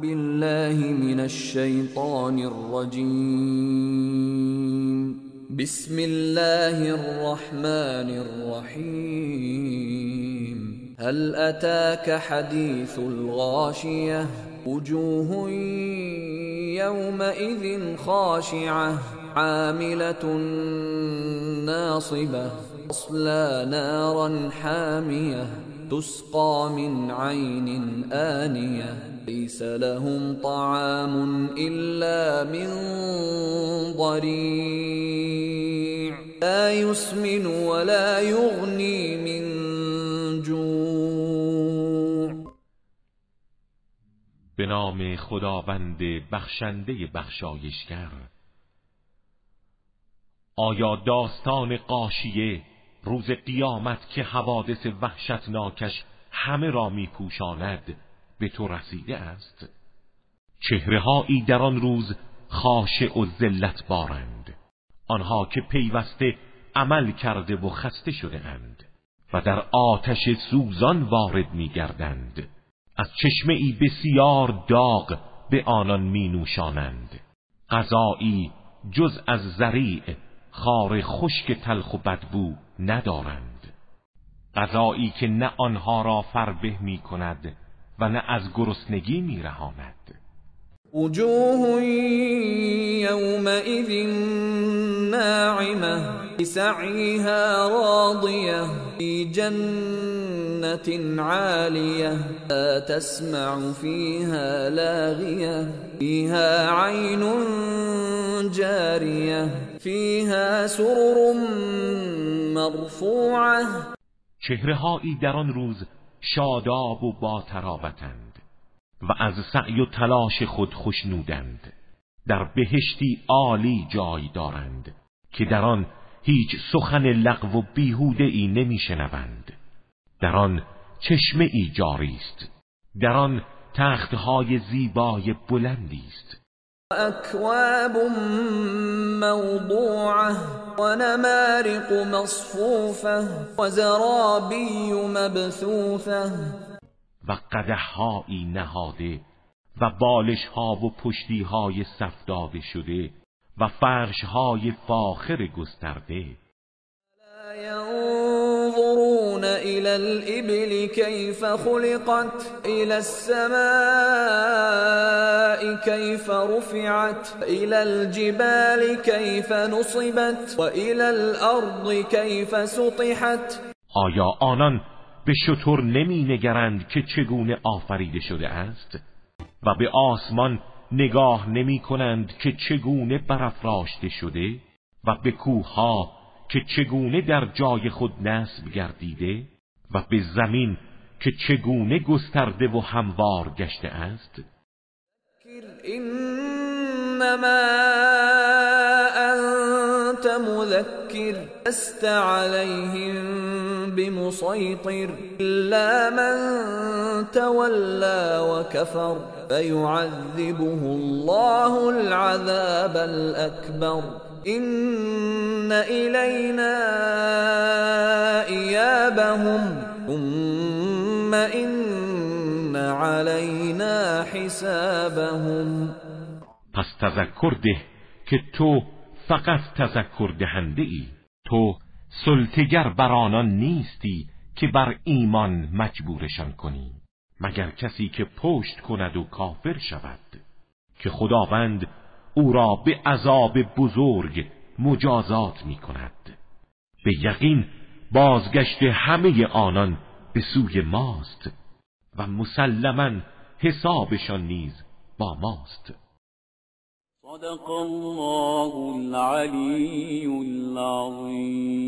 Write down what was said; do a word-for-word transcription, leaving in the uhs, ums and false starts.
بالله من الشیطان الرجیم. بسم الله الرحمن الرحیم. هل اتاك حدیث الغاشیة وجوه یومئذ خاشعة عاملة ناصبة تصلى نارا حامیة تسقى من عين آنية ليس لهم طعام إلا من ضريع لا يسمن ولا يغني من جوع. به نام خداوند بخشنده بخشایشگر. آیا داستان غاشیه، روز قیامت که حوادث وحشتناکش همه را می پوشاند، به تو رسیده است؟ چهره‌هایی در آن روز خاشع و ذلت بارند، آنها که پیوسته عمل کرده و خسته شده اند و در آتش سوزان وارد می گردند. از چشمه ای بسیار داغ به آنان می نوشانند، غذایی جز از زریع خار خشک تلخ و بدبو ندارند، غذایی که نه آنها را فربه می کند و نه از گرسنگی می رهاند. وجوه یومئذ ناعمة لسعیها راضیة فی جنة عالیة لا تسمع فیها لاغیة فیها عین جاریة فیها سرر مرفوعة. چهره‌هایی در آن روز شاداب و با طراوتند و از سعی و تلاش خود خوشنودند. در بهشتی عالی جای دارند که در آن هیچ سخن لغو و بیهوده ای نمی شنوند. در آن چشمه ای جاری است، در آن تختهای زیبای بلندی است. اکواب موضوعه و نمارق مصفوفه و زرابی مبثوثه. و قدح‌هایی نهاده و بالش‌ها و پشتی‌های صف داده شده و فرش‌های فاخر گسترده. لا ينظرون إلى الإبل كيف خلقت إلى السماء كيف رفعت إلى الجبال كيف نصبت وإلى الأرض كيف سطحت. آیا آنان به شتر نمی نگرند که چگونه آفریده شده است و به آسمان نگاه نمی کنند که چگونه برافراشته شده و به کوه‌ها که چگونه در جای خود نصب گردیده و به زمین که چگونه گسترده و هموار گشته است؟ انما انت مذکر لست علیهم بمسیطر الا من تولى وكفر فيعذبه الله العذاب الأكبر إن إلينا إيابهم ثم إن علينا حسابهم. پس تذکر ده که تو فقط تذکر دهنده ای، تو سلطگر بر آنان نیستی که بر ایمان مجبورشان کنی، مگر کسی که پشت کند و کافر شود که خداوند او را به عذاب بزرگ مجازات می کند. به یقین بازگشت همه آنان به سوی ماست و مسلماً حسابشان نیز با ماست. صدق الله العلی العظیم.